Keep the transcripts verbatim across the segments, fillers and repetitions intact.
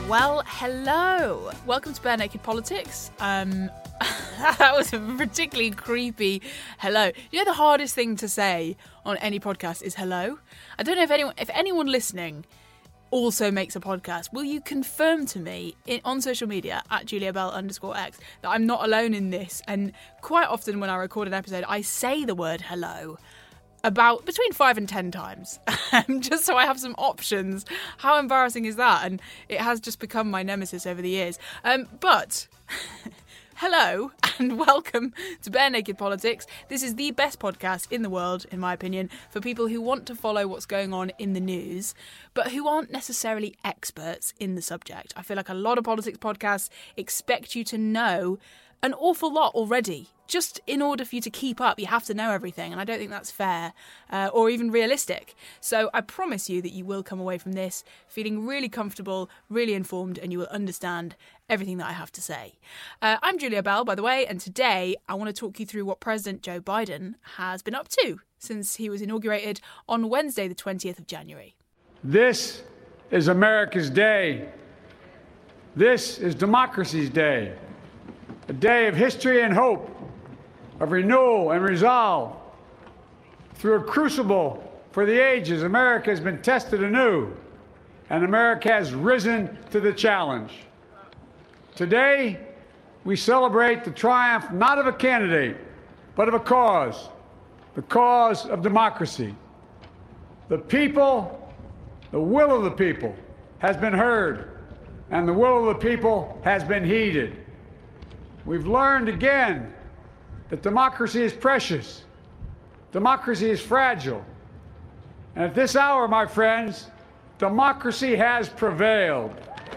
Well, hello. Welcome to Bare Naked Politics. Um, that was a particularly creepy hello. You know the hardest thing to say on any podcast is hello? I don't know if anyone, if anyone listening also makes a podcast. Will you confirm to me in, on social media at JuliaBell underscore X that I'm not alone in this? And quite often when I record an episode, I say the word hello about between five and ten times, just so I have some options. How embarrassing is that? And it has just become my nemesis over the years. Um, but hello and welcome to Bare Naked Politics. This is the best podcast in the world, in my opinion, for people who want to follow what's going on in the news, but who aren't necessarily experts in the subject. I feel like a lot of politics podcasts expect you to know an awful lot already. Just in order for you to keep up, you have to know everything, and I don't think that's fair uh, or even realistic. So I promise you that you will come away from this feeling really comfortable, really informed, and you will understand everything that I have to say. Uh, I'm Julia Bell, by the way, and today I want to talk you through what President Joe Biden has been up to since he was inaugurated on Wednesday, the twentieth of January. This is America's day. This is democracy's day. A day of history and hope, of renewal and resolve. Through a crucible for the ages, America has been tested anew, and America has risen to the challenge. Today, we celebrate the triumph not of a candidate, but of a cause, the cause of democracy. The people, the will of the people has been heard, and the will of the people has been heeded. We've learned again that democracy is precious. Democracy is fragile. And at this hour, my friends, democracy has prevailed.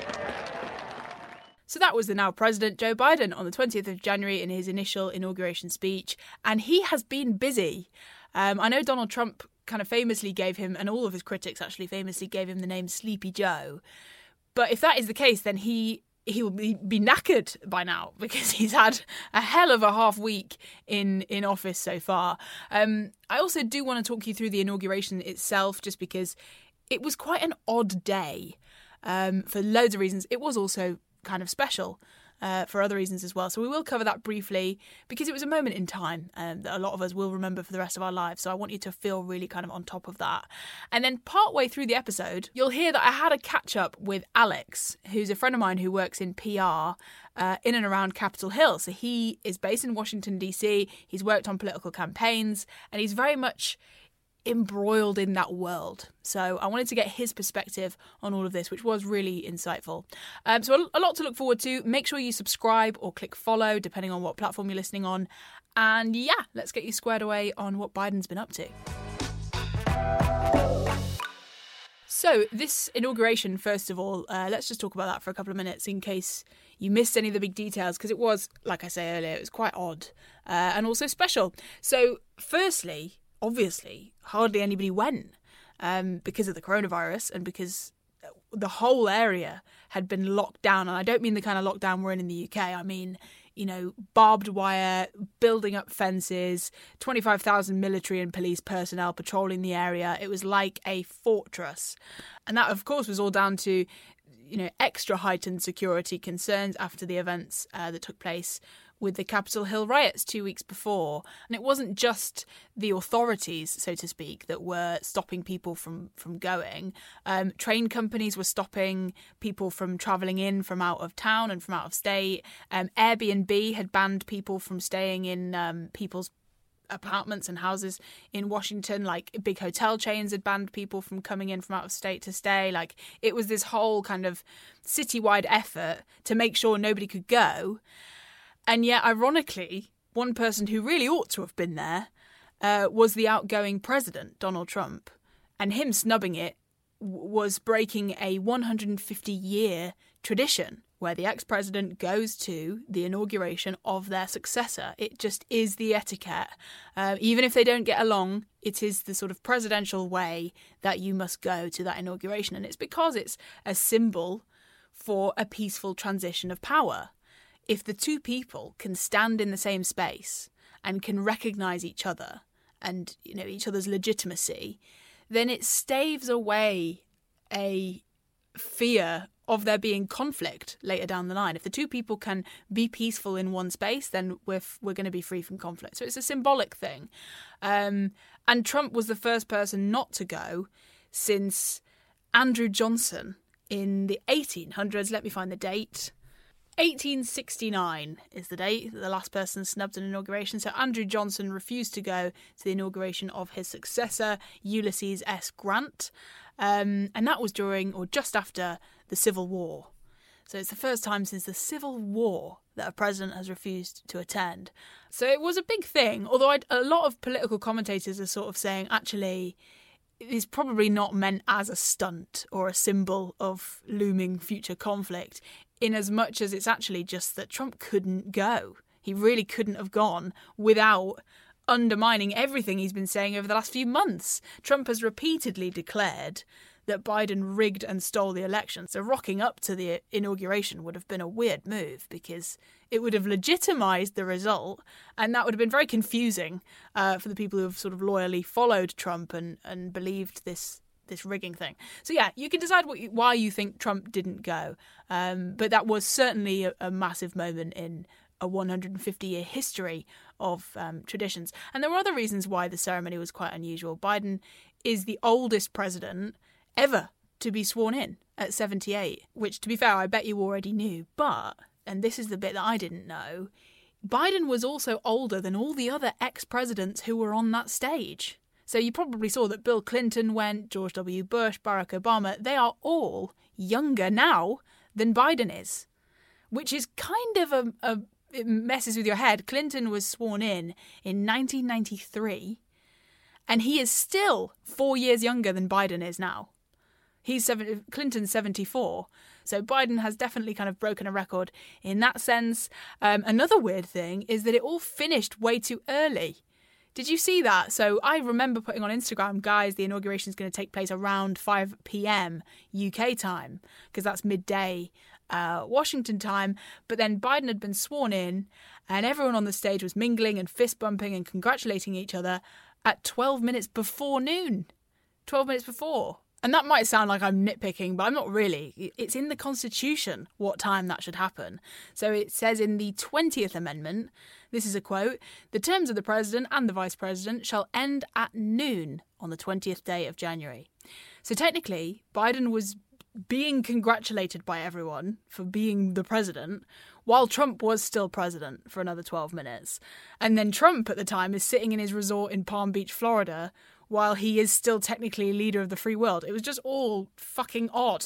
So that was the now President Joe Biden on the twentieth of January in his initial inauguration speech. And he has been busy. Um, I know Donald Trump kind of famously gave him, and all of his critics actually famously gave him the name Sleepy Joe. But if that is the case, then he he will be, be knackered by now because he's had a hell of a half week in, in office so far. Um, I also do want to talk you through the inauguration itself, just because it was quite an odd day um, for loads of reasons. It was also kind of special uh, for other reasons as well. So we will cover that briefly because it was a moment in time um, that a lot of us will remember for the rest of our lives. So I want you to feel really kind of on top of that. And then partway through the episode, you'll hear that I had a catch up with Alex, who's a friend of mine who works in P R uh, in and around Capitol Hill. So he is based in Washington, D C. He's worked on political campaigns and he's very much embroiled in that world. So I wanted to get his perspective on all of this, which was really insightful. Um, so a lot to look forward to. Make sure you subscribe or click follow, depending on what platform you're listening on. And yeah, let's get you squared away on what Biden's been up to. So this inauguration, first of all, uh, let's just talk about that for a couple of minutes in case you missed any of the big details, because it was, like I say earlier, it was quite odd uh, and also special. So firstly, obviously, hardly anybody went um, because of the coronavirus and because the whole area had been locked down. And I don't mean the kind of lockdown we're in in the U K. I mean, you know, barbed wire, building up fences, twenty-five thousand military and police personnel patrolling the area. It was like a fortress. And that, of course, was all down to, you know, extra heightened security concerns after the events uh, that took place with the Capitol Hill riots two weeks before. And it wasn't just the authorities, so to speak, that were stopping people from, from going. Um, train companies were stopping people from travelling in from out of town and from out of state. Um, Airbnb had banned people from staying in um, people's apartments and houses in Washington. Like, big hotel chains had banned people from coming in from out of state to stay. Like, it was this whole kind of citywide effort to make sure nobody could go. And yet, ironically, one person who really ought to have been there uh, was the outgoing president, Donald Trump. And him snubbing it w- was breaking a one hundred fifty year tradition where the ex-president goes to the inauguration of their successor. It just is the etiquette. Uh, even if they don't get along, it is the sort of presidential way that you must go to that inauguration. And it's because it's a symbol for a peaceful transition of power. If the two people can stand in the same space and can recognise each other and, you know, each other's legitimacy, then it staves away a fear of there being conflict later down the line. If the two people can be peaceful in one space, then we're f- we're going to be free from conflict. So it's a symbolic thing. Um, and Trump was the first person not to go since Andrew Johnson in the eighteen hundreds. Let me find the date. eighteen sixty-nine is the date that the last person snubbed an inauguration. So Andrew Johnson refused to go to the inauguration of his successor, Ulysses S. Grant. Um, and that was during or just after the Civil War. So it's the first time since the Civil War that a president has refused to attend. So it was a big thing, although I'd, a lot of political commentators are sort of saying, actually, it's probably not meant as a stunt or a symbol of looming future conflict, in as much as it's actually just that Trump couldn't go. He really couldn't have gone without undermining everything he's been saying over the last few months. Trump has repeatedly declared that Biden rigged and stole the election. So rocking up to the inauguration would have been a weird move because it would have legitimised the result, and that would have been very confusing uh, for the people who have sort of loyally followed Trump and, and believed this this rigging thing. So yeah, you can decide what you, why you think Trump didn't go. Um, but that was certainly a, a massive moment in a one hundred fifty year history of um, traditions. And there were other reasons why the ceremony was quite unusual. Biden is the oldest president ever to be sworn in at seventy-eight, which, to be fair, I bet you already knew. But, and this is the bit that I didn't know, Biden was also older than all the other ex-presidents who were on that stage. So you probably saw that Bill Clinton went, George W. Bush, Barack Obama. They are all younger now than Biden is, which is kind of a, a it messes with your head. Clinton was sworn in in nineteen ninety-three, and he is still four years younger than Biden is now. He's seven, Clinton's seventy-four, so Biden has definitely kind of broken a record in that sense. Um, another weird thing is that it all finished way too early. Did you see that? So I remember putting on Instagram, guys, the inauguration is going to take place around five p.m. U K time, because that's midday uh, Washington time. But then Biden had been sworn in, and everyone on the stage was mingling and fist bumping and congratulating each other at twelve minutes before noon. twelve minutes before. And that might sound like I'm nitpicking, but I'm not really. It's in the Constitution what time that should happen. So it says in the twentieth Amendment, this is a quote, "The terms of the President and the Vice President shall end at noon on the twentieth day of January." So technically, Biden was being congratulated by everyone for being the president, while Trump was still president for another twelve minutes. And then Trump at the time is sitting in his resort in Palm Beach, Florida, while he is still technically leader of the free world. It was just all fucking odd.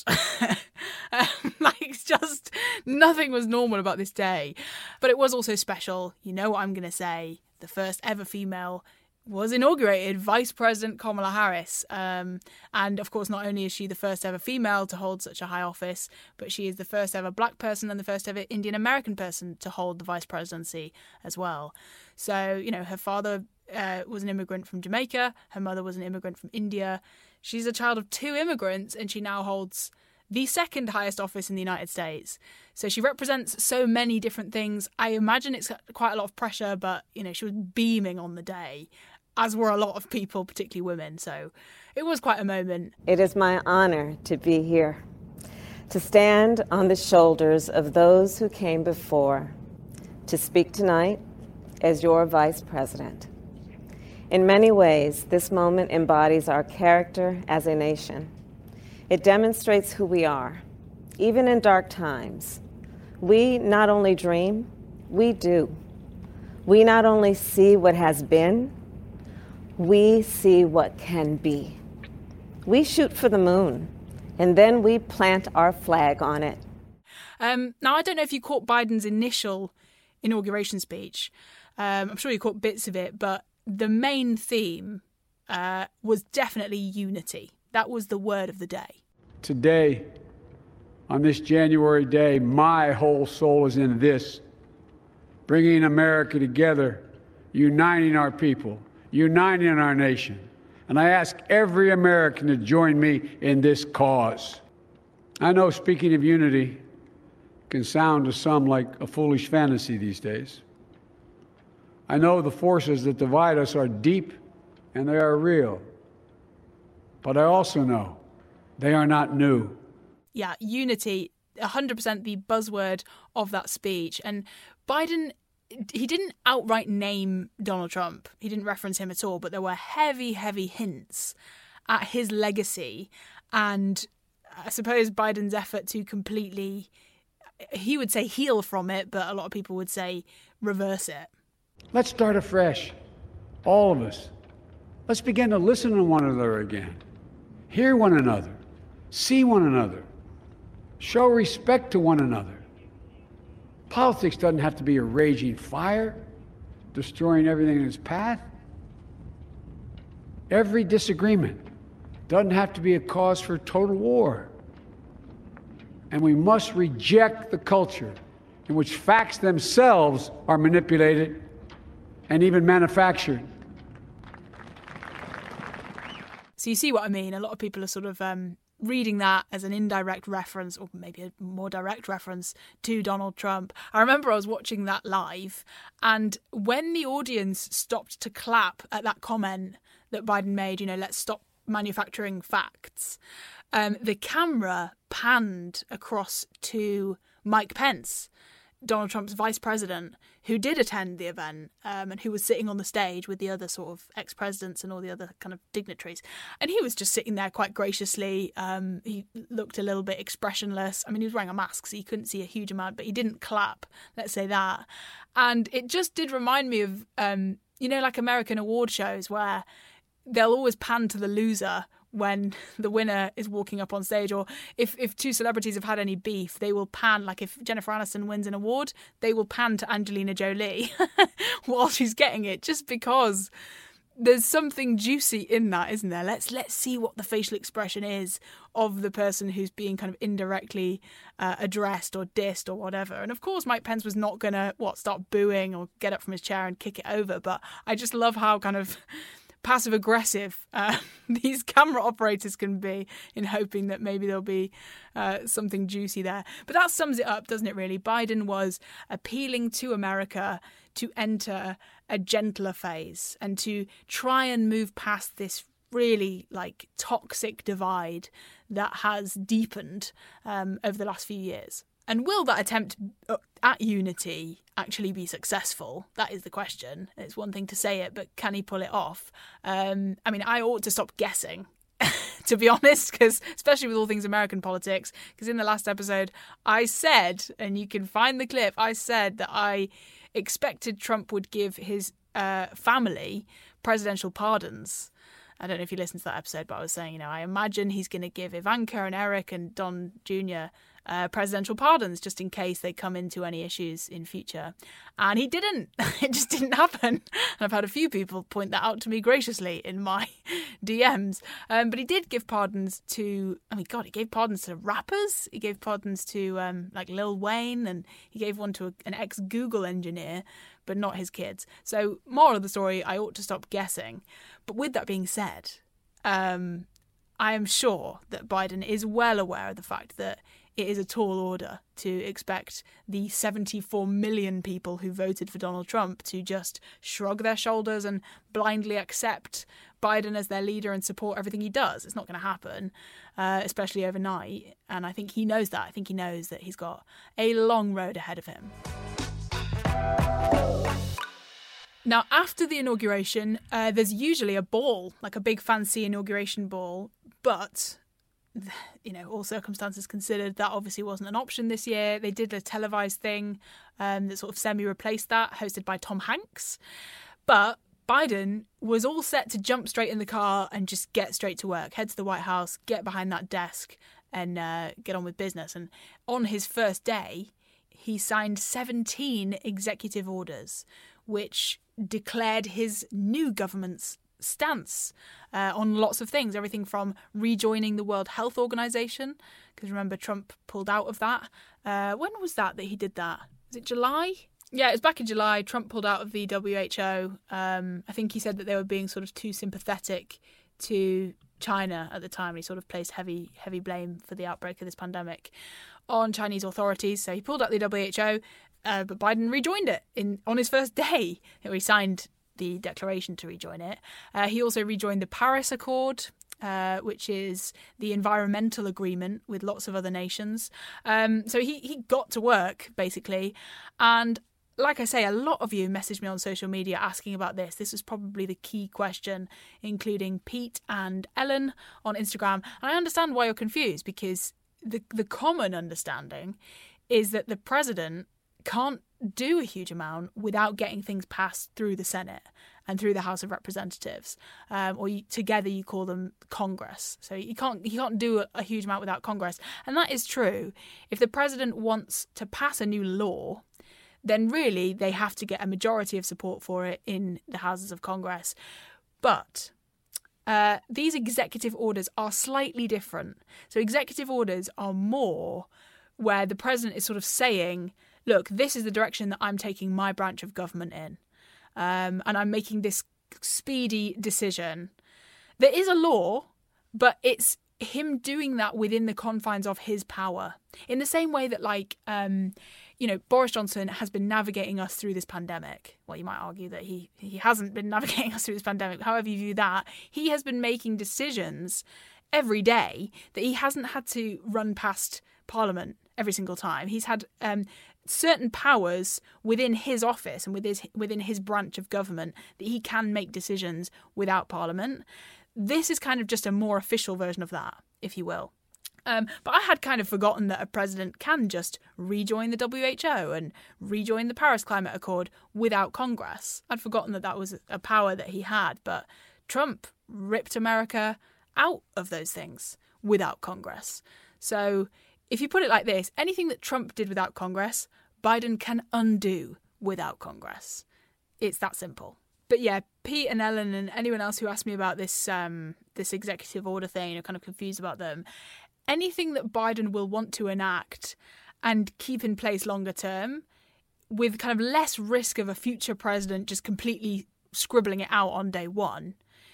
um, like, it's just nothing was normal about this day. But it was also special. You know what I'm going to say. The first ever female was inaugurated, Vice President Kamala Harris. Um, and of course, not only is she the first ever female to hold such a high office, but she is the first ever black person and the first ever Indian American person to hold the vice presidency as well. So, you know, her father uh, was an immigrant from Jamaica. Her mother was an immigrant from India. She's a child of two immigrants, and she now holds the second highest office in the United States. So she represents so many different things. I imagine it's quite a lot of pressure, but, you know, she was beaming on the day, as were a lot of people, particularly women. So it was quite a moment. It is my honor to be here, to stand on the shoulders of those who came before, to speak tonight as your vice president. In many ways, this moment embodies our character as a nation. It demonstrates who we are. Even in dark times, we not only dream, we do. We not only see what has been, we see what can be. We shoot for the moon, and then we plant our flag on it. Um, now, I don't know if you caught Biden's initial inauguration speech. Um, I'm sure you caught bits of it, but the main theme uh, was definitely unity. That was the word of the day. Today, on this January day, my whole soul is in this, bringing America together, uniting our people, uniting our nation. And I ask every American to join me in this cause. I know speaking of unity can sound to some like a foolish fantasy these days. I know the forces that divide us are deep and they are real. But I also know they are not new. yeah, unity, one hundred percent the buzzword of that speech. And Biden, he didn't outright name Donald Trump. He didn't reference him at all, but there were heavy, heavy hints at his legacy. And I suppose Biden's effort to completely, he would say heal from it, but a lot of people would say reverse it. Let's start afresh, all of us. Let's begin to listen to one another again, hear one another, see one another, show respect to one another. Politics doesn't have to be a raging fire, destroying everything in its path. Every disagreement doesn't have to be a cause for total war. And we must reject the culture in which facts themselves are manipulated and even manufactured. So you see what I mean? A lot of people are sort of um, reading that as an indirect reference, or maybe a more direct reference to Donald Trump. I remember I was watching that live, and when the audience stopped to clap at that comment that Biden made, you know, let's stop manufacturing facts, um, the camera panned across to Mike Pence, Donald Trump's vice president, who did attend the event um, and who was sitting on the stage with the other sort of ex-presidents and all the other kind of dignitaries. And he was just sitting there quite graciously. Um, he looked a little bit expressionless. I mean, he was wearing a mask, so you couldn't see a huge amount, but he didn't clap, let's say that. And it just did remind me of, um, you know, like American award shows where they'll always pan to the loser when the winner is walking up on stage, or if, if two celebrities have had any beef, they will pan, like if Jennifer Aniston wins an award, they will pan to Angelina Jolie while she's getting it, just because there's something juicy in that, isn't there? Let's let's see what the facial expression is of the person who's being kind of indirectly uh, addressed or dissed or whatever. And of course, Mike Pence was not going to, what, start booing or get up from his chair and kick it over, but I just love how kind of passive-aggressive uh, these camera operators can be in hoping that maybe there'll be uh, something juicy there. But that sums it up, doesn't it, really? Biden was appealing to America to enter a gentler phase and to try and move past this really, like, toxic divide that has deepened um, over the last few years. And will that attempt at unity actually be successful? That is the question. It's one thing to say it, but can he pull it off? Um, I mean, I ought to stop guessing, to be honest, because especially with all things American politics, because in the last episode I said, and you can find the clip, I said that I expected Trump would give his uh, family presidential pardons. I don't know if you listened to that episode, but I was saying, you know, I imagine he's going to give Ivanka and Eric and Don Junior Uh, presidential pardons just in case they come into any issues in future. And he didn't. It just didn't happen. And I've had a few people point that out to me graciously in my D Ms. Um, but he did give pardons to, I mean, God, he gave pardons to rappers. He gave pardons to um, like Lil Wayne, and he gave one to a, an ex-Google engineer, but not his kids. So moral of the story, I ought to stop guessing. But with that being said, um, I am sure that Biden is well aware of the fact that it is a tall order to expect the seventy-four million people who voted for Donald Trump to just shrug their shoulders and blindly accept Biden as their leader and support everything he does. It's not going to happen, uh, especially overnight. And I think he knows that. I think he knows that he's got a long road ahead of him. Now, after the inauguration, uh, there's usually a ball, like a big fancy inauguration ball, but, you know, all circumstances considered, that obviously wasn't an option this year. They did a televised thing um, that sort of semi-replaced that, hosted by Tom Hanks. But Biden was all set to jump straight in the car and just get straight to work, head to the White House, get behind that desk and uh, get on with business. And on his first day, he signed seventeen executive orders, which declared his new government's stance uh, on lots of things, everything from rejoining the World Health Organization, because remember Trump pulled out of that. Uh, when was that that he did that? Was it July? Yeah, it was back in July. Trump pulled out of the W H O. Um, I think he said that they were being sort of too sympathetic to China at the time. He sort of placed heavy, heavy blame for the outbreak of this pandemic on Chinese authorities. So he pulled out the W H O, uh, but Biden rejoined it in on his first day. He signed the declaration to rejoin it. Uh, he also rejoined the Paris Accord, uh, which is the environmental agreement with lots of other nations. Um, so he, he got to work, basically. And like I say, a lot of you messaged me on social media asking about this. This was probably the key question, including Pete and Ellen on Instagram. And I understand why you're confused, because the the common understanding is that the president can't do a huge amount without getting things passed through the Senate and through the House of Representatives, um, or you, together you call them Congress. So you can't you can't do a, a huge amount without Congress, and that is true. If the president wants to pass a new law, then really they have to get a majority of support for it in the Houses of Congress. But uh, these executive orders are slightly different. So executive orders are more where the president is sort of saying, look, this is the direction that I'm taking my branch of government in, um, and I'm making this speedy decision. There is a law, but it's him doing that within the confines of his power, in the same way that, like, um, you know, Boris Johnson has been navigating us through this pandemic. Well, you might argue that he, he hasn't been navigating us through this pandemic. However you view that, he has been making decisions every day that he hasn't had to run past Parliament every single time. He's had um, certain powers within his office and within his, within his branch of government that he can make decisions without Parliament. This is kind of just a more official version of that, if you will. Um, but I had kind of forgotten that a president can just rejoin the W H O and rejoin the Paris Climate Accord without Congress. I'd forgotten that that was a power that he had, but Trump ripped America out of those things without Congress. So if you put it like this, anything that Trump did without Congress, Biden can undo without Congress. It's that simple. But yeah, Pete and Ellen and anyone else who asked me about this um, this executive order thing, you're kind of confused about them. Anything that Biden will want to enact and keep in place longer term, with kind of less risk of a future president just completely scribbling it out on day one,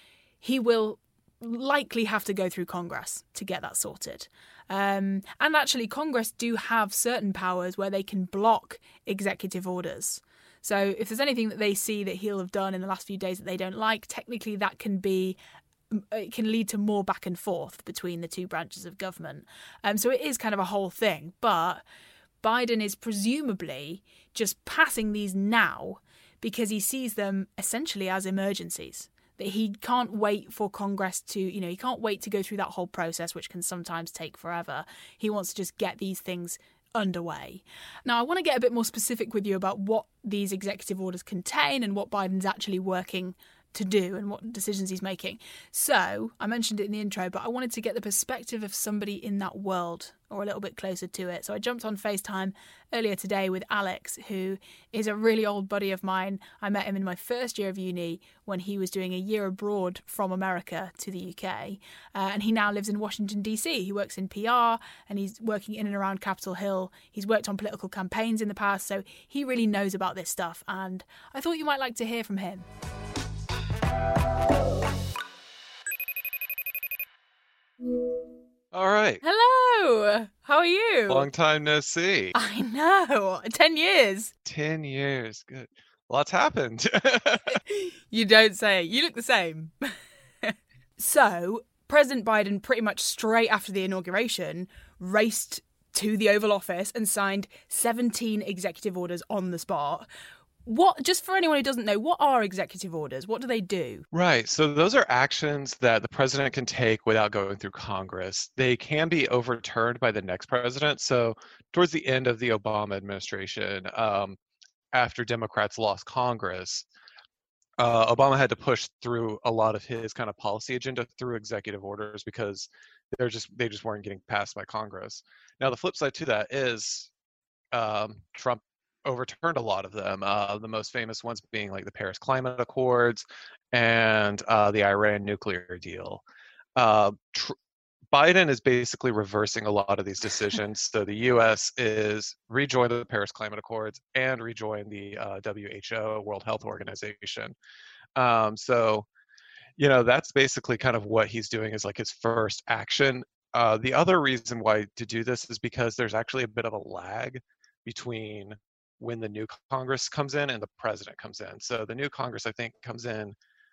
he will likely have to go through Congress to get that sorted. Um, and actually, Congress do have certain powers where they can block executive orders. So if there's anything that they see that he'll have done in the last few days that they don't like, technically that can be it can lead to more back and forth between the two branches of government. Um, so it is kind of a whole thing. But Biden is presumably just passing these now because he sees them essentially as emergencies. That he can't wait for Congress to, you know, he can't wait to go through that whole process, which can sometimes take forever. He wants to just get these things underway. Now, I want to get a bit more specific with you about what these executive orders contain and what Biden's actually working to do and what decisions he's making. So I mentioned it in the intro, but I wanted to get the perspective of somebody in that world or a little bit closer to it. So I jumped on FaceTime earlier today with Alex, who is a really old buddy of mine. I met him in my first year of uni when he was doing a year abroad from America to the U K. Uh, and he now lives in Washington, D C. He works in P R and he's working in and around Capitol Hill. He's worked on political campaigns in the past, so he really knows about this stuff. And I thought you might like to hear from him. All right. Hello. How are you? Long time no see. I know. Ten years. Ten years. Good. Lots happened. You don't say. You look the same. So, President Biden, pretty much straight after the inauguration, raced to the Oval Office and signed seventeen executive orders on the spot. What, just for anyone who doesn't know, what are executive orders? What do they do? Right. So those are actions that the president can take without going through Congress. They can be overturned by the next president. So towards the end of the Obama administration, um, after Democrats lost Congress, uh, Obama had to push through a lot of his kind of policy agenda through executive orders because they're just they just weren't getting passed by Congress. Now, the flip side to that is um, Trump overturned a lot of them. Uh, the most famous ones being like the Paris Climate Accords and uh, the Iran nuclear deal. Uh, tr- Biden is basically reversing a lot of these decisions. So the U S is rejoin the Paris Climate Accords and rejoin the uh, W H O, World Health Organization. Um, so, you know, that's basically kind of what he's doing is like his first action. Uh, the other reason why to do this is because there's actually a bit of a lag between when the new Congress comes in and the president comes in. So the new Congress, I think, comes in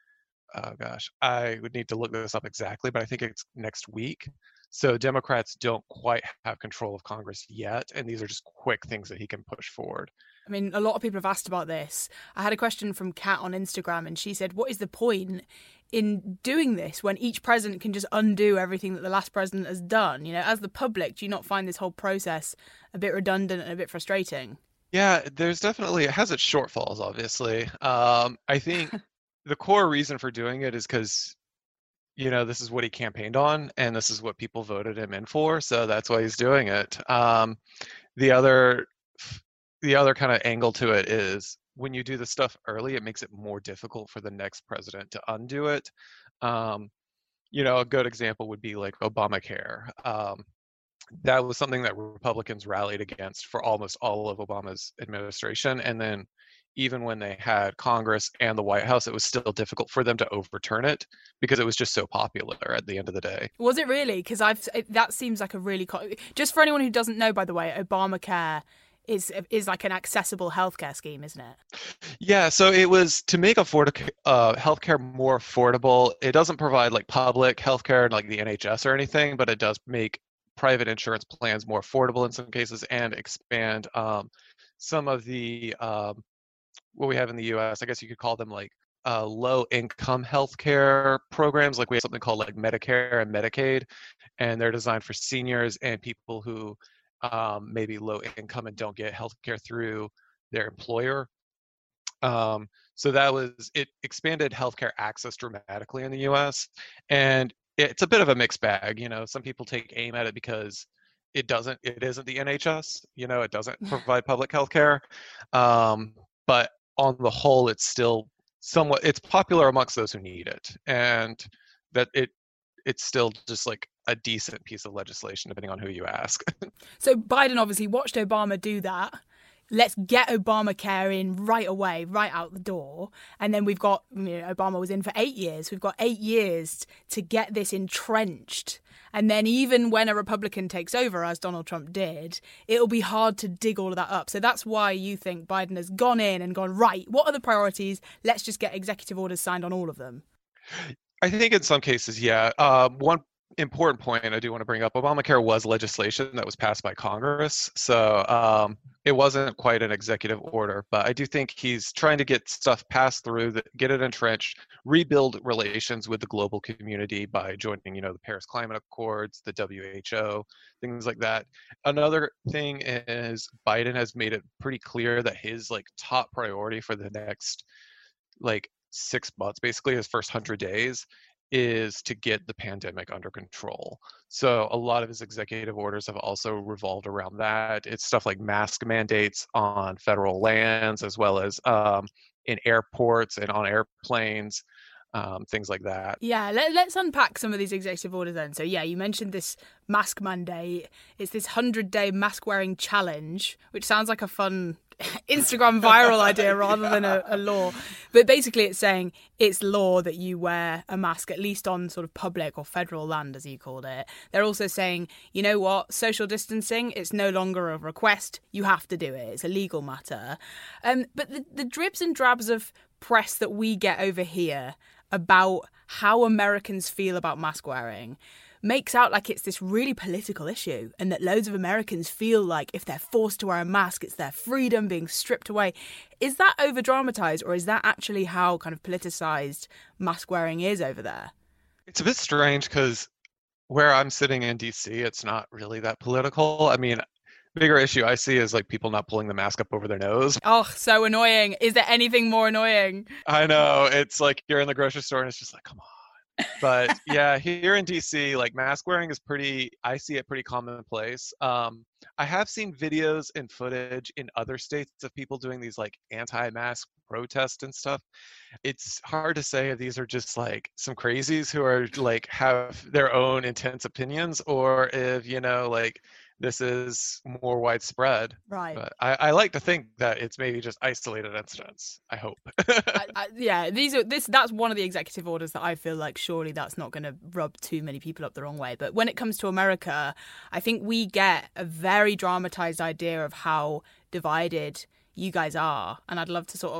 oh gosh, I would need to look this up exactly, but I think it's next week. So Democrats don't quite have control of Congress yet, and these are just quick things that he can push forward. I mean, a lot of people have asked about this. I had a question from Kat on Instagram, and she said, what is the point in doing this when each president can just undo everything that the last president has done? You know, as the public, do you not find this whole process a bit redundant and a bit frustrating? Yeah, there's definitely, it has its shortfalls, obviously. Um, I think the core reason for doing it is because, you know, this is what he campaigned on, and this is what people voted him in for, so that's why he's doing it. Um, the other, the other kind of angle to it is when you do the stuff early, it makes it more difficult for the next president to undo it. Um, you know, a good example would be like Obamacare. Um, that was something that Republicans rallied against for almost all of Obama's administration. And then even when they had Congress and the White House, it was still difficult for them to overturn it because it was just so popular at the end of the day. Was it really? Because I've that seems like a really... Co- just for anyone who doesn't know, by the way, Obamacare is is like an accessible healthcare scheme, isn't it? Yeah, so it was to make afford uh, healthcare more affordable. It doesn't provide like public healthcare like the N H S or anything, but it does make private insurance plans more affordable in some cases and expand um, some of the um, what we have in the U S. I guess you could call them like uh, low-income healthcare programs. Like we have something called like Medicare and Medicaid, and they're designed for seniors and people who um, maybe low income and don't get healthcare through their employer. Um, so that was, it expanded healthcare access dramatically in the U S, and it's a bit of a mixed bag. You know, some people take aim at it because it doesn't, it isn't the N H S, you know, it doesn't provide public healthcare. Um, but on the whole, it's still somewhat, it's popular amongst those who need it. And that it, it's still just like a decent piece of legislation, depending on who you ask. So Biden obviously watched Obama do that. Let's get Obamacare in right away, right out the door. And then we've got, you know, Obama was in for eight years. We've got eight years to get this entrenched. And then even when a Republican takes over, as Donald Trump did, it'll be hard to dig all of that up. So that's why you think Biden has gone in and gone, right, what are the priorities? Let's just get executive orders signed on all of them. I think in some cases, yeah. Uh, one important point I do want to bring up, Obamacare was legislation that was passed by Congress. So um, it wasn't quite an executive order, but I do think he's trying to get stuff passed through, that, get it entrenched, rebuild relations with the global community by joining, you know, the Paris Climate Accords, the W H O, things like that. Another thing is Biden has made it pretty clear that his like top priority for the next like six months, basically his first hundred days, is to get the pandemic under control. So a lot of his executive orders have also revolved around that. It's stuff like mask mandates on federal lands, as well as um, in airports and on airplanes, um, things like that. Yeah, let, let's unpack some of these executive orders then. So yeah, you mentioned this mask mandate. It's this hundred-day mask-wearing challenge, which sounds like a fun Instagram viral idea rather than a, a law. But basically it's saying it's law that you wear a mask, at least on sort of public or federal land, as you called it. They're also saying, you know what, social distancing, it's no longer a request. You have to do it. It's a legal matter. Um, but the, the dribs and drabs of press that we get over here about how Americans feel about mask wearing makes out like it's this really political issue, and that loads of Americans feel like if they're forced to wear a mask, it's their freedom being stripped away. Is that over-dramatized, or is that actually how kind of politicized mask wearing is over there? It's a bit strange because where I'm sitting in D C, it's not really that political. I mean, bigger issue I see is like people not pulling the mask up over their nose. Oh, so annoying. Is there anything more annoying? I know. It's like you're in the grocery store and it's just like, come on. But yeah, here in D C, like mask wearing is pretty, I see it pretty commonplace. Um, I have seen videos and footage in other states of people doing these like anti-mask protests and stuff. It's hard to say if these are just like some crazies who are like have their own intense opinions, or if, you know, like this is more widespread. Right. But I, I like to think that it's maybe just isolated incidents. I hope. I, I, yeah, these are this. That's one of the executive orders that I feel like surely that's not going to rub too many people up the wrong way. But when it comes to America, I think we get a very dramatized idea of how divided you guys are, and I'd love to sort of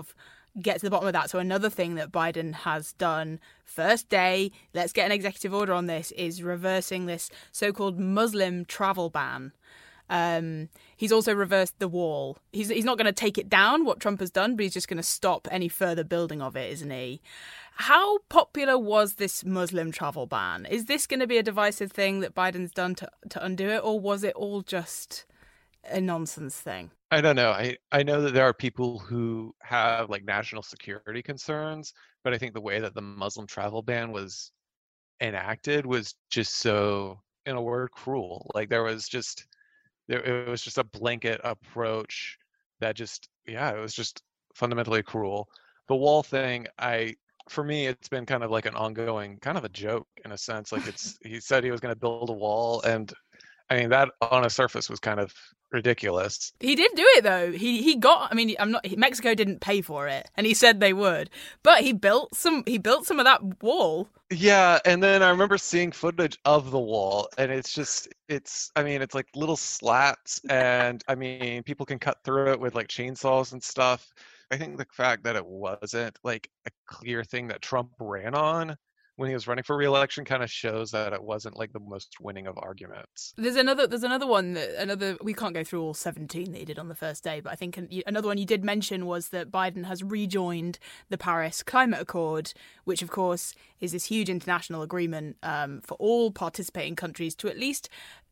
get to the bottom of that. So another thing that Biden has done first day, let's get an executive order on this, is reversing this so-called Muslim travel ban. Um, he's also reversed the wall. He's he's not going to take it down, what Trump has done, but he's just going to stop any further building of it, isn't he? How popular was this Muslim travel ban? Is this going to be a divisive thing that Biden's done to, to undo it, or was it all just a nonsense thing? I don't know. I, I know that there are people who have like national security concerns, but I think the way that the Muslim travel ban was enacted was just so, in a word, cruel. Like there was just... There, it was just a blanket approach that just, yeah, it was just fundamentally cruel. The wall thing, I, for me, it's been kind of like an ongoing, kind of a joke in a sense. Like it's, he said he was going to build a wall, and I mean that on a surface was kind of ridiculous. He did do it though. He he got. I mean, I'm not. Mexico didn't pay for it, and he said they would, but he built some. He built some of that wall. Yeah, and then I remember seeing footage of the wall, and it's just, it's, I mean, it's like little slats, and I mean, people can cut through it with like chainsaws and stuff. I think the fact that it wasn't like a clear thing that Trump ran on when he was running for re-election kind of shows that it wasn't like the most winning of arguments. There's another there's another one that another we can't go through all seventeen that he did on the first day, but I think another one you did mention was that Biden has rejoined the Paris Climate Accord, which of course is this huge international agreement um, for all participating countries to at least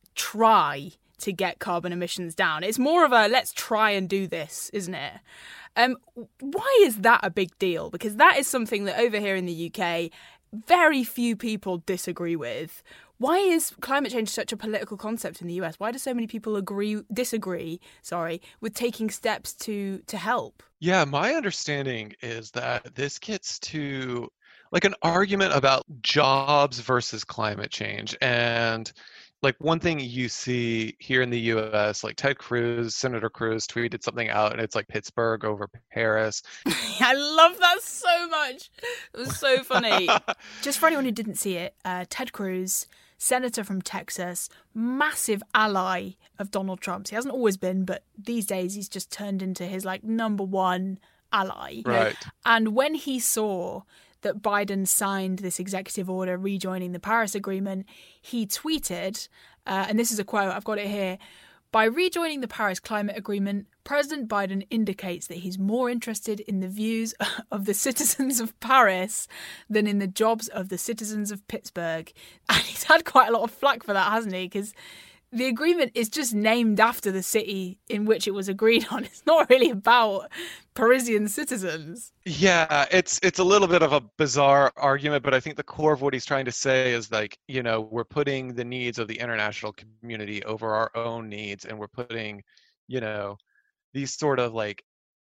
try to get carbon emissions down. It's more of a let's try and do this, isn't it? Um, why is that a big deal? Because that is something that over here in the U K, very few people disagree with. Why is climate change such a political concept in the U S? Why do so many people agree, disagree, sorry, with taking steps to to help? Yeah, my understanding is that this gets to like an argument about jobs versus climate change. And like one thing you see here in the U S, like Ted Cruz, Senator Cruz tweeted something out, and it's like Pittsburgh over Paris. I love that so much. It was so funny. Just for anyone who didn't see it, uh, Ted Cruz, senator from Texas, massive ally of Donald Trump's. He hasn't always been, but these days he's just turned into his like number one ally. Right. And when he saw that Biden signed this executive order rejoining the Paris Agreement, he tweeted, uh, and this is a quote, I've got it here, "By rejoining the Paris Climate Agreement, President Biden indicates that he's more interested in the views of the citizens of Paris than in the jobs of the citizens of Pittsburgh." And he's had quite a lot of flack for that, hasn't he? Because the agreement is just named after the city in which it was agreed on. It's not really about Parisian citizens. Yeah, it's it's a little bit of a bizarre argument, but I think the core of what he's trying to say is like, you know, we're putting the needs of the international community over our own needs, and we're putting, you know, these sort of like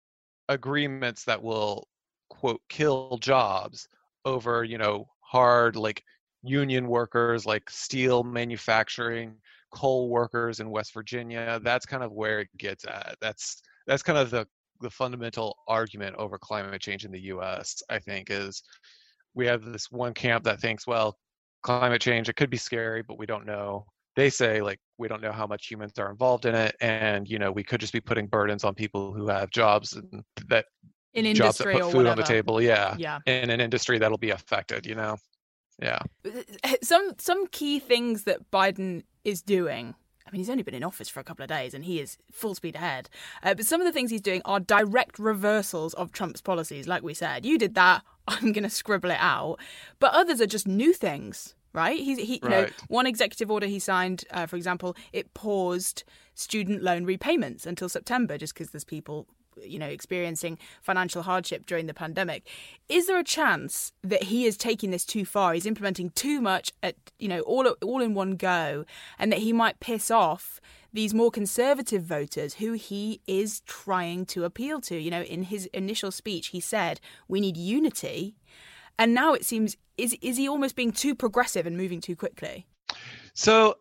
agreements that will, quote, kill jobs over, you know, hard like union workers, like steel manufacturing, coal workers in West Virginia. That's kind of where it gets at. That's that's kind of the the fundamental argument over climate change in the U S, I think, is we have this one camp that thinks, well, climate change, it could be scary, but we don't know. They say, like, we don't know how much humans are involved in it, and, you know, we could just be putting burdens on people who have jobs and that in jobs that industry put or food whatever. on the table, yeah, Yeah. in an industry that'll be affected, you know. Yeah. Some some key things that Biden is doing. I mean, he's only been in office for a couple of days and he is full speed ahead. Uh, but some of the things he's doing are direct reversals of Trump's policies. Like we said, you did that, I'm going to scribble it out. But others are just new things, right? He's, he, you Right. know, one executive order he signed, uh, for example, it paused student loan repayments until September just because there's people, you know, experiencing financial hardship during the pandemic. Is there a chance that he is taking this too far? He's implementing too much at, you know, all all in one go, and that he might piss off these more conservative voters who he is trying to appeal to. You know, in his initial speech, he said, we need unity. And now it seems, is is he almost being too progressive and moving too quickly? So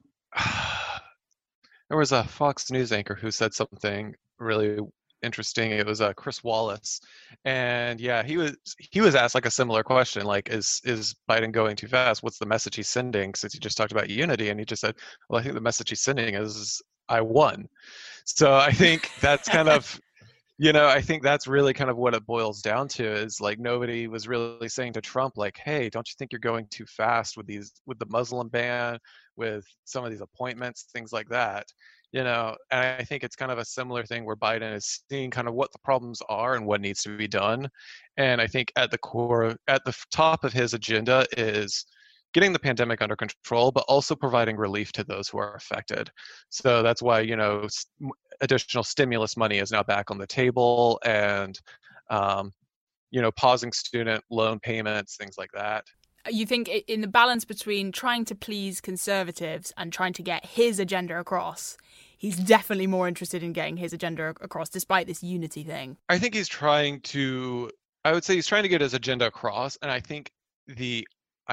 there was a Fox News anchor who said something really interesting. It was uh, Chris Wallace, and yeah, he was he was asked like a similar question, like, is is Biden going too fast? What's the message he's sending? Since he just talked about unity, and he just said, well, I think the message he's sending is I won. So I think that's kind of You know, I think that's really kind of what it boils down to is like nobody was really saying to Trump, like, hey, don't you think you're going too fast with these, with the Muslim ban, with some of these appointments, things like that. You know, and I think it's kind of a similar thing where Biden is seeing kind of what the problems are and what needs to be done. And I think at the core, at the top of his agenda is getting the pandemic under control, but also providing relief to those who are affected. So that's why, you know, additional stimulus money is now back on the table, and, um, you know, pausing student loan payments, things like that. You think in the balance between trying to please conservatives and trying to get his agenda across, he's definitely more interested in getting his agenda across, despite this unity thing? I think he's trying to, I would say he's trying to get his agenda across, and I think the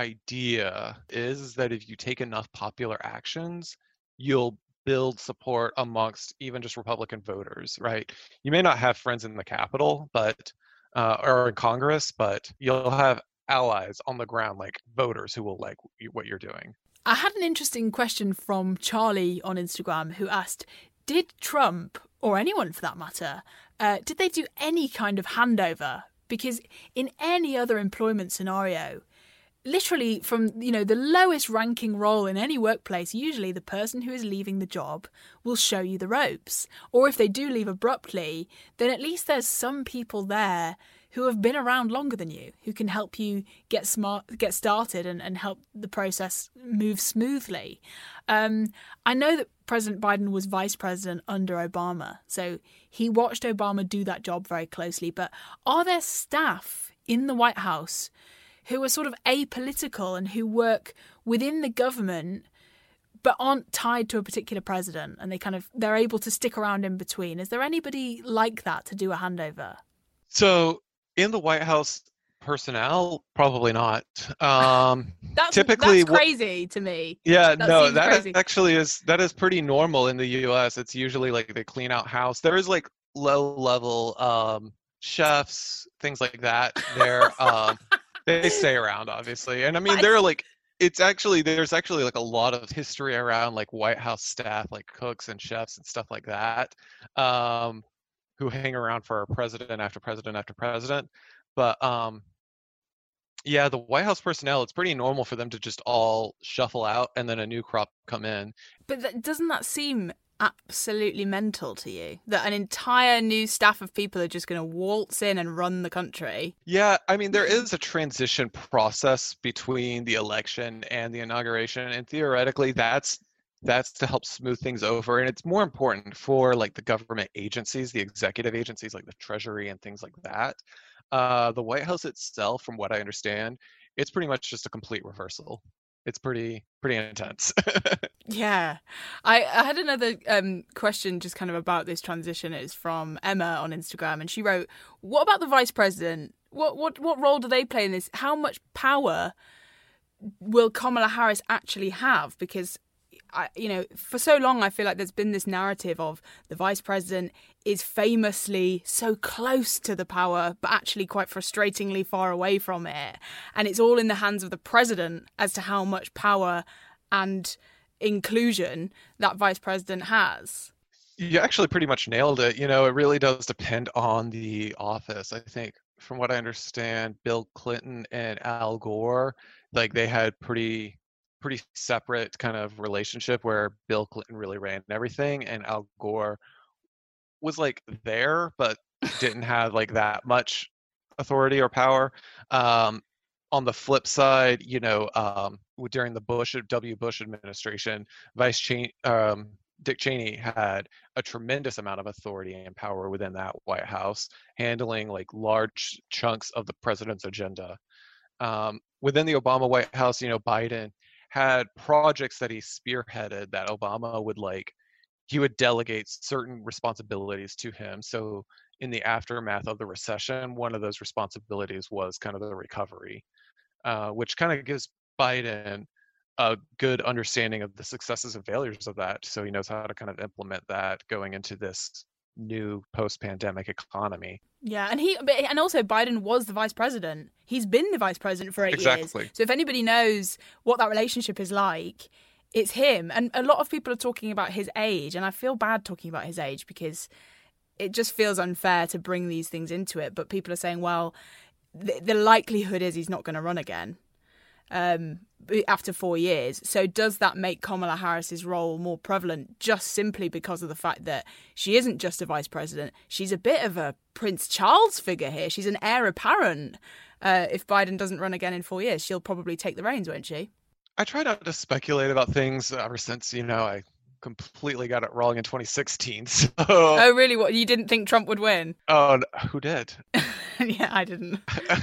idea is that if you take enough popular actions, you'll build support amongst even just Republican voters, right? You may not have friends in the Capitol, but uh, or in Congress, but you'll have allies on the ground, like voters who will like what you're doing. I had an interesting question from Charlie on Instagram who asked, did Trump, or anyone for that matter, uh, did they do any kind of handover? Because in any other employment scenario, literally from, you know, the lowest ranking role in any workplace, usually the person who is leaving the job will show you the ropes. Or if they do leave abruptly, then at least there's some people there who have been around longer than you, who can help you get smart, get started and, and help the process move smoothly. Um, I know that President Biden was vice president under Obama, so he watched Obama do that job very closely. But are there staff in the White House who are sort of apolitical and who work within the government but aren't tied to a particular president, and they kind of they're able to stick around in between? Is there anybody like that to do a handover? So in the White House personnel, probably not. Um, that's typically, that's crazy to me. Yeah, that no, that crazy. actually is that is pretty normal in the U S. It's usually like they clean out house. There is like low level um, chefs, things like that. There, um, they stay around, obviously, and I mean they're like. It's actually, there's actually like a lot of history around like White House staff, like cooks and chefs and stuff like that, um, who hang around for president after president after president. But um, yeah, the White House personnel, it's pretty normal for them to just all shuffle out and then a new crop come in. But that, doesn't that seem absolutely mental to you, that an entire new staff of people are just going to waltz in and run the country? Yeah, I mean, there is a transition process between the election and the inauguration, and theoretically that's that's to help smooth things over. And it's more important for like the government agencies, the executive agencies like the Treasury and things like that. Uh, the White House itself, from what I understand, it's pretty much just a complete reversal. It's pretty pretty intense. Yeah. I, I had another um, question just kind of about this transition. It's from Emma on Instagram, and she wrote, what about the vice president? What what what role do they play in this? How much power will Kamala Harris actually have? Because, I, you know, for so long, I feel like there's been this narrative of the vice president is famously so close to the power, but actually quite frustratingly far away from it. And it's all in the hands of the president as to how much power and inclusion that vice president has. You actually pretty much nailed it. You know, it really does depend on the office. I think from what I understand, Bill Clinton and Al Gore, like they had pretty pretty separate kind of relationship where Bill Clinton really ran everything and Al Gore was like there but didn't have like that much authority or power. Um, on the flip side, you know, um, during the Bush W. Bush administration, Vice Cheney, um, Dick Cheney had a tremendous amount of authority and power within that White House, handling like large chunks of the president's agenda. Um, within the Obama White House, you know, Biden had projects that he spearheaded that Obama would like, he would delegate certain responsibilities to him. So in the aftermath of the recession, one of those responsibilities was kind of the recovery, uh, which kind of gives Biden a good understanding of the successes and failures of that. So he knows how to kind of implement that going into this new post-pandemic economy. Yeah, and he and also Biden was the vice president. He's been the vice president for eight exactly. years. So if anybody knows what that relationship is like, it's him. And a lot of people are talking about his age, and I feel bad talking about his age because it just feels unfair to bring these things into it. But people are saying, well, the, the likelihood is he's not going to run again um, after four years. So does that make Kamala Harris's role more prevalent just simply because of the fact that she isn't just a vice president? She's a bit of a Prince Charles figure here. She's an heir apparent. Uh, if Biden doesn't run again in four years, she'll probably take the reins, won't she? I try not to speculate about things ever since, you know, I completely got it wrong in twenty sixteen. So... Oh, really? What, you didn't think Trump would win? Oh, who did? Yeah, I didn't.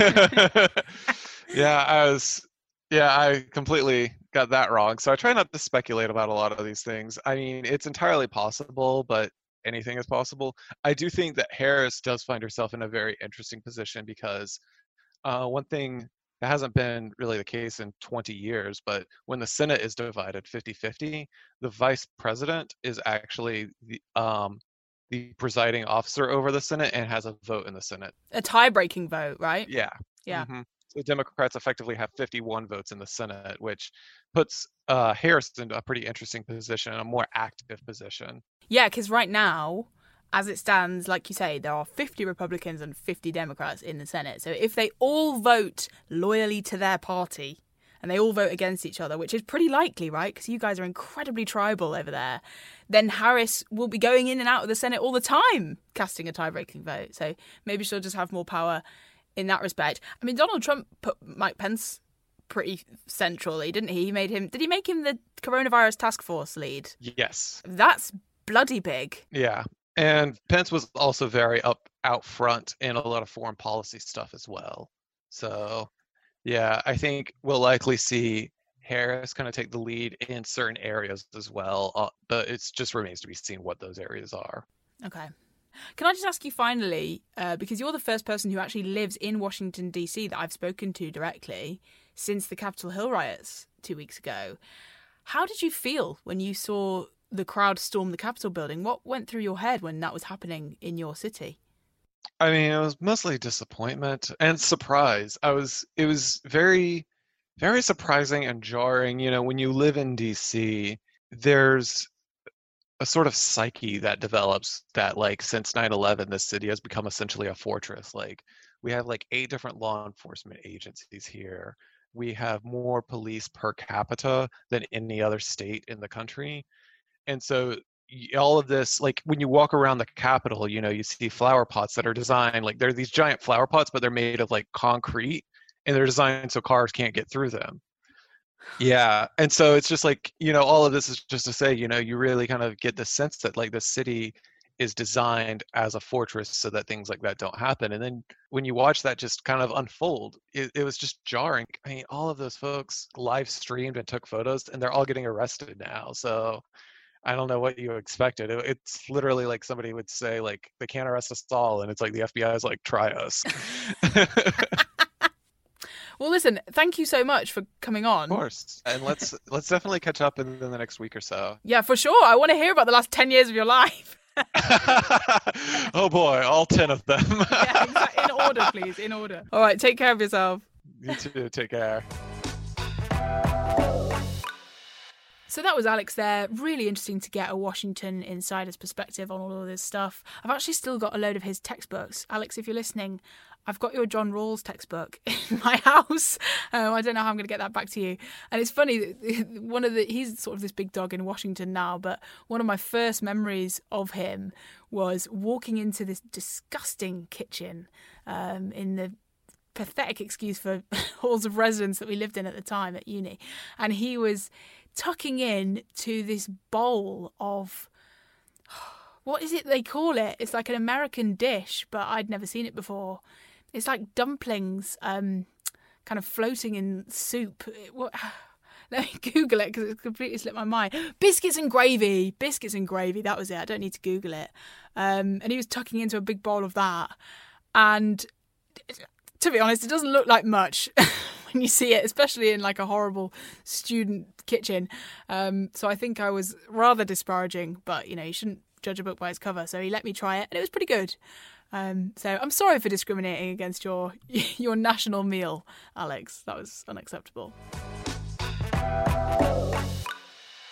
yeah, I was. Yeah, I completely got that wrong. So I try not to speculate about a lot of these things. I mean, it's entirely possible, but anything is possible. I do think that Harris does find herself in a very interesting position because uh, one thing that hasn't been really the case in twenty years, but when the Senate is divided fifty-fifty, the vice president is actually the um, the presiding officer over the Senate and has a vote in the Senate. A tie-breaking vote, right? Yeah. Yeah. Mm-hmm. So Democrats effectively have fifty-one votes in the Senate, which puts uh, Harris in a pretty interesting position, a more active position. Yeah, because right now, as it stands, like you say, there are fifty Republicans and fifty Democrats in the Senate. So if they all vote loyally to their party and they all vote against each other, which is pretty likely, right? Because you guys are incredibly tribal over there, then Harris will be going in and out of the Senate all the time, casting a tie-breaking vote. So maybe she'll just have more power in that respect. I mean, Donald Trump put Mike Pence pretty centrally, didn't he? He made him, did he make him the coronavirus task force lead? Yes. That's bloody big. Yeah. And Pence was also very up out front in a lot of foreign policy stuff as well. So, yeah, I think we'll likely see Harris kind of take the lead in certain areas as well. Uh, but it just remains to be seen what those areas are. Okay. Can I just ask you finally, uh, because you're the first person who actually lives in Washington, D C that I've spoken to directly since the Capitol Hill riots two weeks ago. How did you feel when you saw the crowd storm the Capitol building? What went through your head when that was happening in your city? I mean, it was mostly disappointment and surprise. I was, it was very, very surprising and jarring. You know, when you live in D C, there's a sort of psyche that develops that, like, since nine eleven, this city has become essentially a fortress. Like, we have like eight different law enforcement agencies here. We have more police per capita than any other state in the country. And so all of this, like when you walk around the Capitol, you know, you see flower pots that are designed, like they're these giant flower pots, but they're made of like concrete and they're designed so cars can't get through them. Yeah. And so it's just like, you know, all of this is just to say, you know, you really kind of get the sense that like the city is designed as a fortress so that things like that don't happen. And then when you watch that just kind of unfold, it, it was just jarring. I mean, all of those folks live streamed and took photos and they're all getting arrested now. So I don't know what you expected. It, it's literally like somebody would say, like, they can't arrest us all. And it's like the F B I is like, try us. Well, listen, thank you so much for coming on. Of course. And let's let's definitely catch up in, in the next week or so. Yeah, for sure. I want to hear about the last ten years of your life. Oh, boy. All ten of them. Yeah, exactly. In order, please. In order. All right. Take care of yourself. You too. Take care. So that was Alex there. Really interesting to get a Washington insider's perspective on all of this stuff. I've actually still got a load of his textbooks. Alex, if you're listening, I've got your John Rawls textbook in my house. Um, I don't know how I'm going to get that back to you. And it's funny, one of the he's sort of this big dog in Washington now, but one of my first memories of him was walking into this disgusting kitchen um, in the pathetic excuse for halls of residence that we lived in at the time at uni. And he was tucking in to this bowl of, what is it they call it? It's like an American dish, but I'd never seen it before. It's like dumplings, um, kind of floating in soup. It, what, let me Google it because it's completely slipped my mind. Biscuits and gravy. Biscuits and gravy. That was it. I don't need to Google it. Um, and he was tucking into a big bowl of that. And to be honest, it doesn't look like much when you see it, especially in like a horrible student kitchen. Um, so I think I was rather disparaging, but you know, you shouldn't judge a book by its cover. So he let me try it and it was pretty good. Um, so I'm sorry for discriminating against your your national meal, Alex. That was unacceptable. All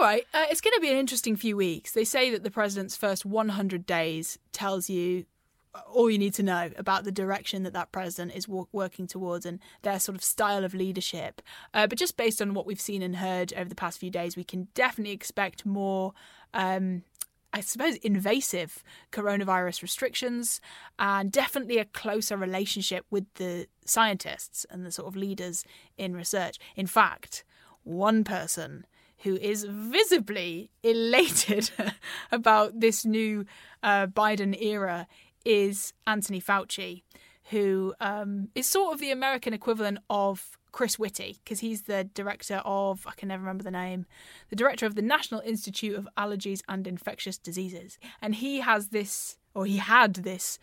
right, uh, it's going to be an interesting few weeks. They say that the president's first one hundred days tells you all you need to know about the direction that that president is w- working towards and their sort of style of leadership. Uh, but just based on what we've seen and heard over the past few days, we can definitely expect more, um, I suppose, invasive coronavirus restrictions and definitely a closer relationship with the scientists and the sort of leaders in research. In fact, one person who is visibly elated about this new uh, Biden era is Anthony Fauci, who um, is sort of the American equivalent of Chris Whitty, because he's the director of, I can never remember the name, the director of the National Institute of Allergies and Infectious Diseases. And he has this, or he had this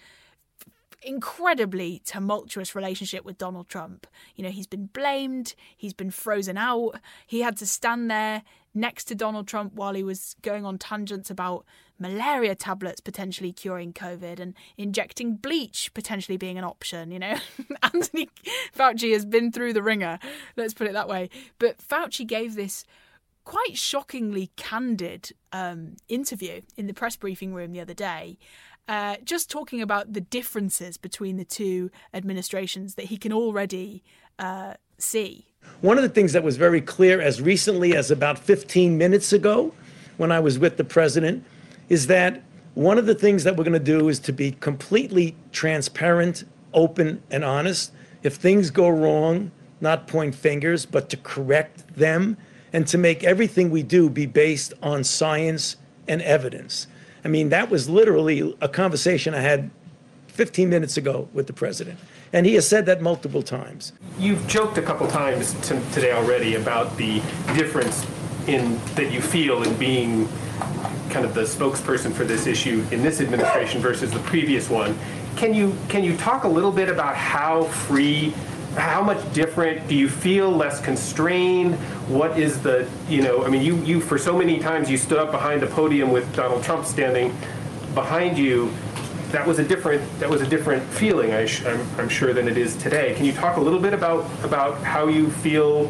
incredibly tumultuous relationship with Donald Trump. You know, he's been blamed, he's been frozen out, he had to stand there next to Donald Trump while he was going on tangents about malaria tablets potentially curing COVID and injecting bleach potentially being an option, you know. Anthony Fauci has been through the ringer, let's put it that way. But Fauci gave this quite shockingly candid um, interview in the press briefing room the other day, uh, just talking about the differences between the two administrations that he can already uh, see. One of the things that was very clear as recently as about fifteen minutes ago when I was with the president is that one of the things that we're going to do is to be completely transparent, open, and honest. If things go wrong, not point fingers, but to correct them and to make everything we do be based on science and evidence. I mean, that was literally a conversation I had fifteen minutes ago with the president. And he has said that multiple times. You've joked a couple times to, today already about the difference in that you feel in being kind of the spokesperson for this issue in this administration versus the previous one. Can you can you talk a little bit about how free, how much different do you feel, less constrained? What is the, you know, I mean, you, you for so many times you stood up behind the podium with Donald Trump standing behind you. That was a different that was a different feeling, I sh- I'm, I'm sure, than it is today. Can you talk a little bit about about how you feel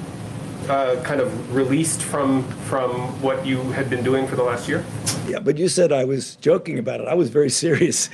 uh, kind of released from from what you had been doing for the last year? Yeah, but you said I was joking about it. I was very serious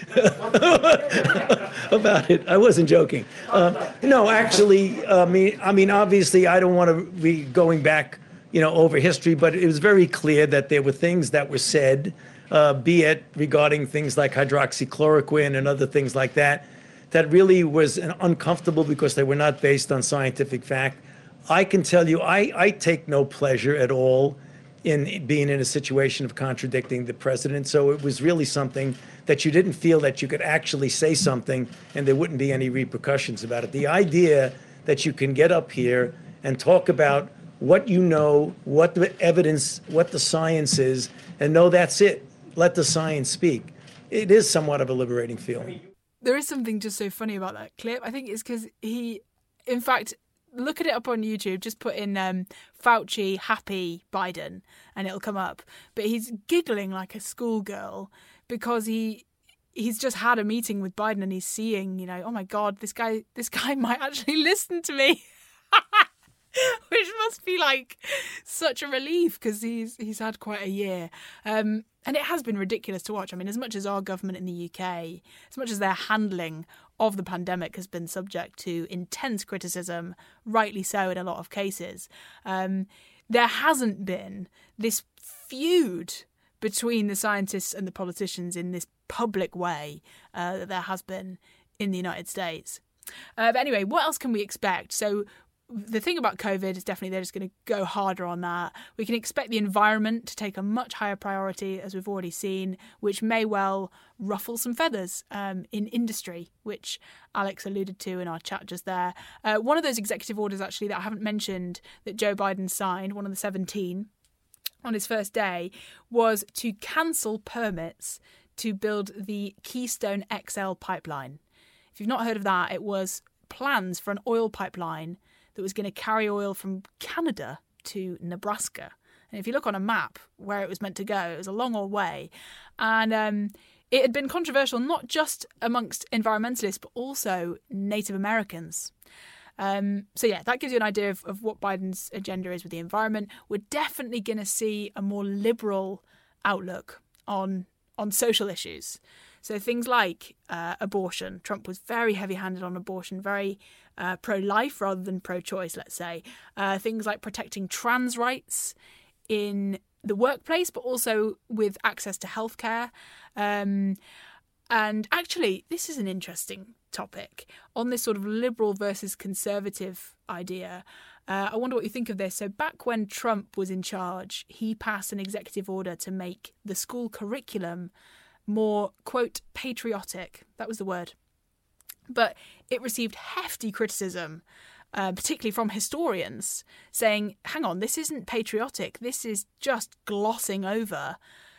about it. I wasn't joking. Uh, no, actually, I mean, I mean, obviously, I don't want to be going back, you know, over history, but it was very clear that there were things that were said. Uh, be it regarding things like hydroxychloroquine and other things like that, that really was an uncomfortable because they were not based on scientific fact. I can tell you, I, I take no pleasure at all in being in a situation of contradicting the president. So it was really something that you didn't feel that you could actually say something and there wouldn't be any repercussions about it. The idea that you can get up here and talk about what you know, what the evidence, what the science is, and know that's it. Let the science speak. It is somewhat of a liberating feeling. There is something just so funny about that clip. I think it's because he, in fact, look at it up on YouTube. Just put in um, Fauci happy Biden and it'll come up. But he's giggling like a schoolgirl because he he's just had a meeting with Biden and he's seeing, you know, oh my God, this guy this guy might actually listen to me. Which must be like such a relief because he's he's had quite a year. Um, and it has been ridiculous to watch. I mean, as much as our government in the U K, as much as their handling of the pandemic has been subject to intense criticism, rightly so in a lot of cases, um, there hasn't been this feud between the scientists and the politicians in this public way uh, that there has been in the United States. Uh, but anyway, what else can we expect? So the thing about COVID is definitely they're just going to go harder on that. We can expect the environment to take a much higher priority, as we've already seen, which may well ruffle some feathers um, in industry, which Alex alluded to in our chat just there. Uh, one of those executive orders, actually, that I haven't mentioned that Joe Biden signed, one of the seventeen, on his first day, was to cancel permits to build the Keystone X L pipeline. If you've not heard of that, it was plans for an oil pipeline that was going to carry oil from Canada to Nebraska. And if you look on a map where it was meant to go, it was a long old way. And um, it had been controversial not just amongst environmentalists, but also Native Americans. Um, so yeah, that gives you an idea of, of what Biden's agenda is with the environment. We're definitely going to see a more liberal outlook on on social issues. So things like uh, abortion. Trump was very heavy-handed on abortion, very uh, pro-life rather than pro-choice, let's say. Uh, things like protecting trans rights in the workplace, but also with access to healthcare. Um, and actually, this is an interesting topic on this sort of liberal versus conservative idea. Uh, I wonder what you think of this. So back when Trump was in charge, he passed an executive order to make the school curriculum more, quote, patriotic. That was the word. But it received hefty criticism, uh, particularly from historians, saying, hang on, this isn't patriotic. This is just glossing over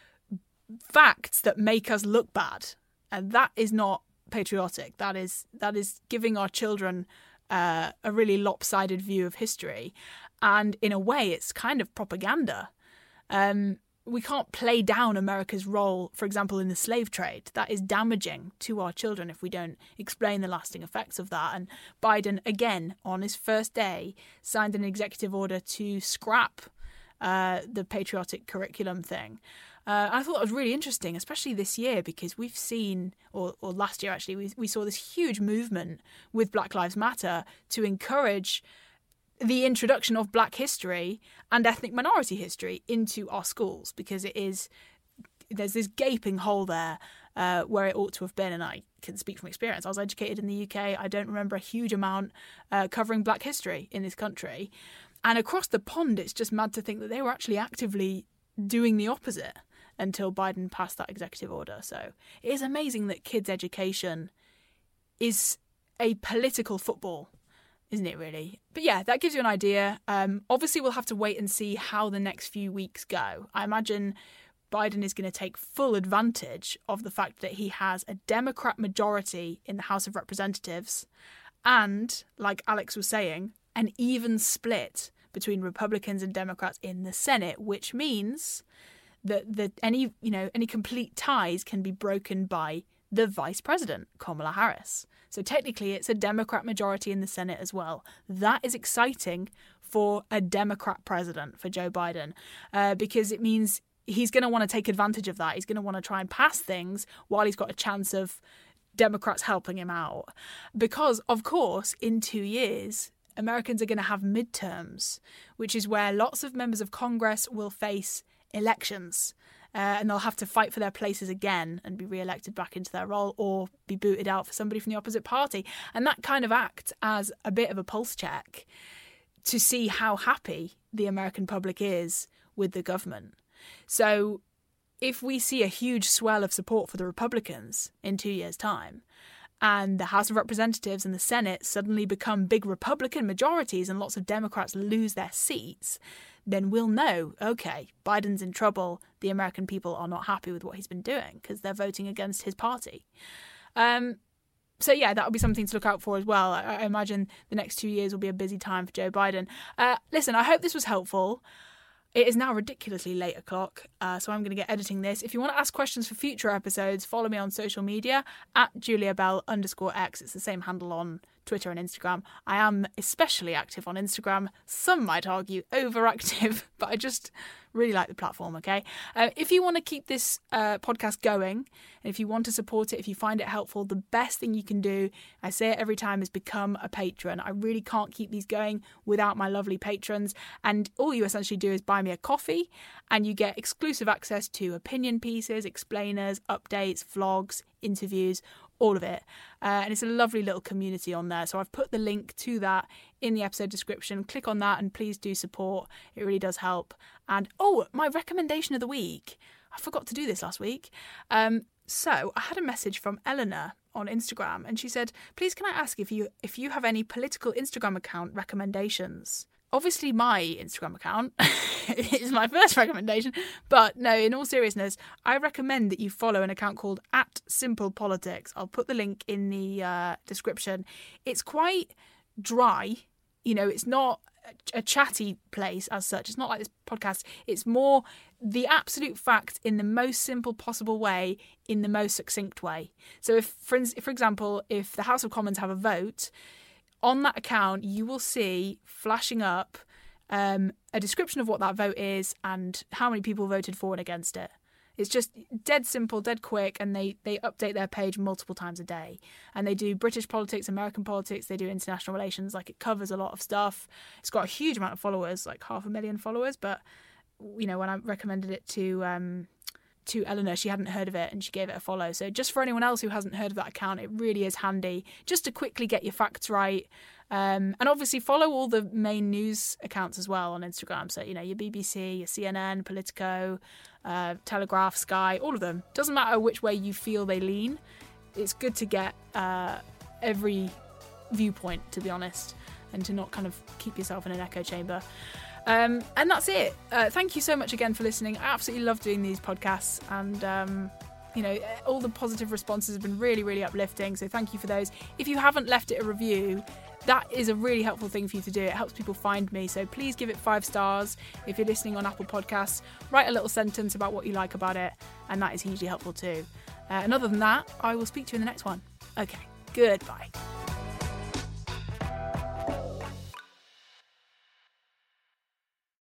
facts that make us look bad. And that is not patriotic. That is that is giving our children uh, a really lopsided view of history. And in a way, it's kind of propaganda. Um, we can't play down America's role, for example, in the slave trade. That is damaging to our children if we don't explain the lasting effects of that. And Biden, again, on his first day, signed an executive order to scrap uh, the patriotic curriculum thing. Uh, I thought that was really interesting, especially this year, because we've seen, or, or last year actually, we, we saw this huge movement with Black Lives Matter to encourage the introduction of Black history and ethnic minority history into our schools, because it is, there's this gaping hole there uh, where it ought to have been. And I can speak from experience. I was educated in the U K. I don't remember a huge amount uh, covering Black history in this country. And across the pond, it's just mad to think that they were actually actively doing the opposite until Biden passed that executive order. So it is amazing that kids' education is a political football, isn't it, really? But yeah, that gives you an idea. Um, obviously, we'll have to wait and see how the next few weeks go. I imagine Biden is going to take full advantage of the fact that he has a Democrat majority in the House of Representatives and, like Alex was saying, an even split between Republicans and Democrats in the Senate, which means that that any you know any complete ties can be broken by the vice president, Kamala Harris. So technically, it's a Democrat majority in the Senate as well. That is exciting for a Democrat president, for Joe Biden, uh, because it means he's going to want to take advantage of that. He's going to want to try and pass things while he's got a chance of Democrats helping him out. Because, of course, in two years, Americans are going to have midterms, which is where lots of members of Congress will face elections, uh, and they'll have to fight for their places again and be re-elected back into their role or be booted out for somebody from the opposite party. And that kind of acts as a bit of a pulse check to see how happy the American public is with the government. So if we see a huge swell of support for the Republicans in two years' time, and the House of Representatives and the Senate suddenly become big Republican majorities and lots of Democrats lose their seats, then we'll know, OK, Biden's in trouble. The American people are not happy with what he's been doing because they're voting against his party. Um, so, yeah, that'll be something to look out for as well. I, I imagine the next two years will be a busy time for Joe Biden. Uh, listen, I hope this was helpful. It is now ridiculously late o'clock, uh, so I'm going to get editing this. If you want to ask questions for future episodes, follow me on social media at JuliaBell underscore X. It's the same handle on Twitter and Instagram. I am especially active on Instagram. Some might argue overactive, but I just really like the platform, okay? Uh, if you want to keep this uh, podcast going, and if you want to support it, if you find it helpful, the best thing you can do, I say it every time, is become a patron. I really can't keep these going without my lovely patrons, and all you essentially do is buy me a coffee, and you get exclusive access to opinion pieces, explainers, updates, vlogs, interviews, all of it. Uh, and it's a lovely little community on there. So I've put the link to that in the episode description. Click on that and please do support. It really does help. And oh, my recommendation of the week. I forgot to do this last week. Um, so I had a message from Eleanor on Instagram, and she said, please can I ask if you if you have any political Instagram account recommendations? Obviously, my Instagram account is my first recommendation, but no, in all seriousness, I recommend that you follow an account called at Simple Politics. I'll put the link in the uh, description. It's quite dry, you know, it's not a chatty place as such. It's not like this podcast. It's more the absolute fact in the most simple possible way, in the most succinct way. So if, for, for example, if the House of Commons have a vote on that account, you will see flashing up um, a description of what that vote is and how many people voted for and against it. It's just dead simple, dead quick, and they, they update their page multiple times a day. And they do British politics, American politics, they do international relations. Like, it covers a lot of stuff. It's got a huge amount of followers, like half a million followers. But, you know, when I recommended it to um, to Eleanor, she hadn't heard of it and she gave it a follow. So just for anyone else who hasn't heard of that account, it really is handy just to quickly get your facts right. Um, and obviously follow all the main news accounts as well on Instagram. So, you know, your B B C, your C N N, Politico, uh, Telegraph, Sky, all of them. Doesn't matter which way you feel they lean. It's good to get uh, every viewpoint, to be honest, and to not kind of keep yourself in an echo chamber. Um, and that's it. Uh, thank you so much again for listening. I absolutely love doing these podcasts, and um, you know, all the positive responses have been really, really uplifting. So thank you for those. If you haven't left it a review, that is a really helpful thing for you to do. It helps people find me. So please give it five stars. If you're listening on Apple Podcasts, write a little sentence about what you like about it, and that is hugely helpful too. Uh, and other than that, I will speak to you in the next one. Okay, goodbye.